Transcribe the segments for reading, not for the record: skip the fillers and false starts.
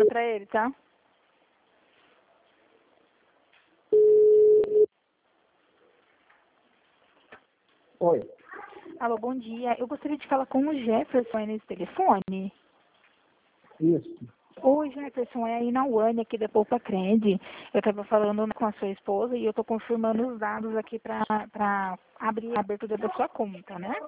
pra ele, tá? Oi. Alô, bom dia. Eu gostaria de falar com o Jefferson aí nesse telefone. Isso. Oi, Jefferson, é aí na Uane, aqui da Poupa Cred. Eu estava falando com a sua esposa e eu estou confirmando os dados aqui para abrir a abertura da sua conta, né?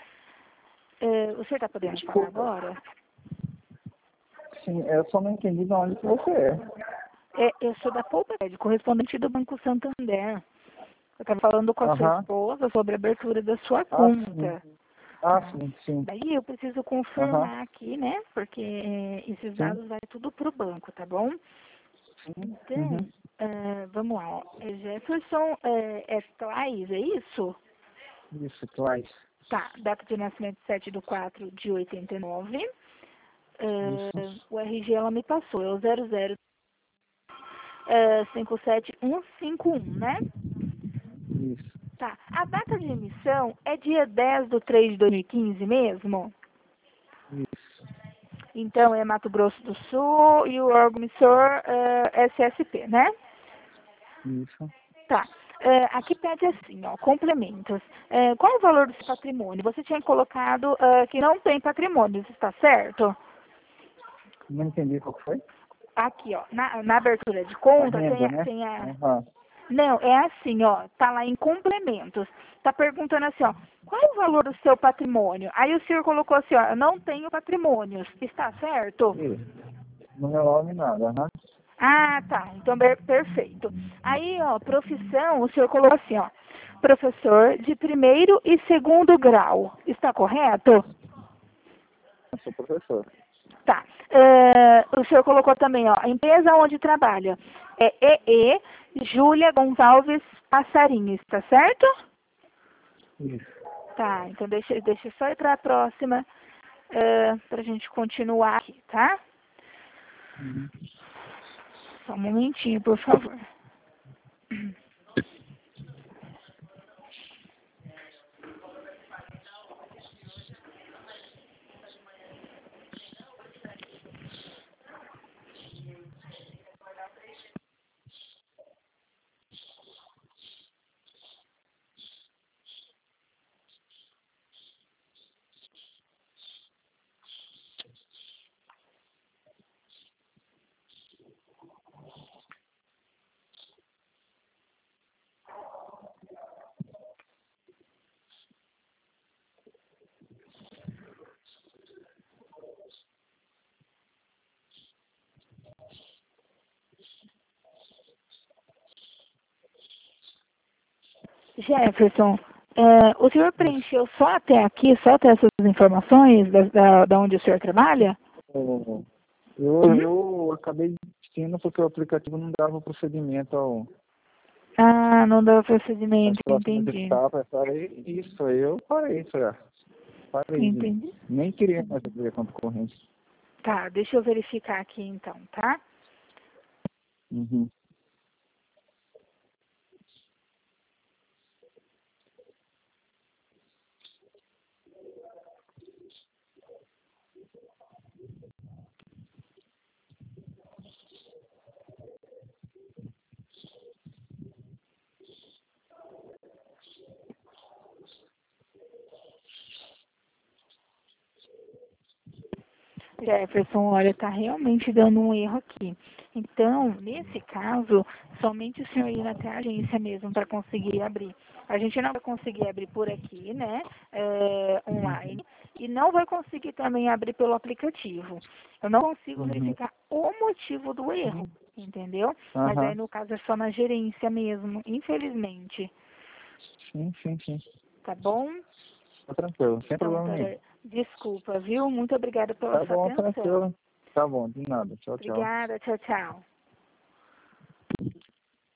O senhor está podendo falar Desculpa. agora? Sim, eu só não entendi de onde que você é. Eu sou da Poupa Cred, correspondente do Banco Santander. Eu estava falando com a sua Aham. esposa sobre a abertura da sua Ah, sim. conta. Ah, sim, sim. Daí eu preciso Aham. confirmar aqui, né? Porque esses Sim. dados vai tudo para o banco, tá bom? Sim. Então, Uhum. vamos lá. Ó. Jefferson Claes, é isso? Isso, Clais. Tá. Data de nascimento 7/4/89. Isso. O RG ela me passou, é o 00 57151, né? Isso. Tá. A data de emissão é dia 10/3/2015 mesmo? Isso. Então é Mato Grosso do Sul e o órgão emissor SSP, né? Isso. Tá. Aqui pede assim, ó, complementos. Qual o valor do seu patrimônio? Você tinha colocado que não tem patrimônio, isso está certo? Não entendi qual que foi. Aqui, ó, na abertura de A conta renda, né? tem a... Aham. Não, é assim, ó, tá lá em complementos. Tá perguntando assim, ó, qual o valor do seu patrimônio? Aí o senhor colocou assim, ó, eu não tenho patrimônios, está certo? Isso. Não relove nada, aham. Ah, tá. Então, perfeito. Aí, ó, profissão, o senhor colocou assim, ó, professor de primeiro e segundo grau. Está correto? Eu sou professor. Tá. O senhor colocou também, ó, a empresa onde trabalha é EE Júlia Gonçalves Passarinho, está certo? Isso. Tá, então deixa eu só ir para a próxima, para a gente continuar aqui, tá? Uhum. Só um momentinho, por favor. Jefferson, o senhor Isso. preencheu só até aqui, só até essas informações da onde o senhor trabalha? Eu acabei desistindo porque o aplicativo não dava procedimento ao Ah, não dá às procedimento, próximas entendi. etapas. Aí isso, aí eu parei, falei, parei de. Entendi. Nem queria mais abrir a conta corrente. Tá, deixa eu verificar aqui então, tá? Uhum. Jefferson, olha, tá realmente dando um erro aqui. Então, nesse caso, somente o senhor ir até a agência mesmo para conseguir abrir. A gente não vai conseguir abrir por aqui, né, online, e não vai conseguir também abrir pelo aplicativo. Eu não consigo Uhum. verificar o motivo do erro, entendeu? Mas aí, Aham. no caso, é só na gerência mesmo, infelizmente. Sim, sim, sim. Tá bom? Tá tranquilo, sem Então, problema nenhum. doutora, desculpa, viu? Muito obrigada pela Tá sua bom, atenção. tranquilo. Tá bom, de nada. Tchau, tchau. Obrigada, tchau, tchau.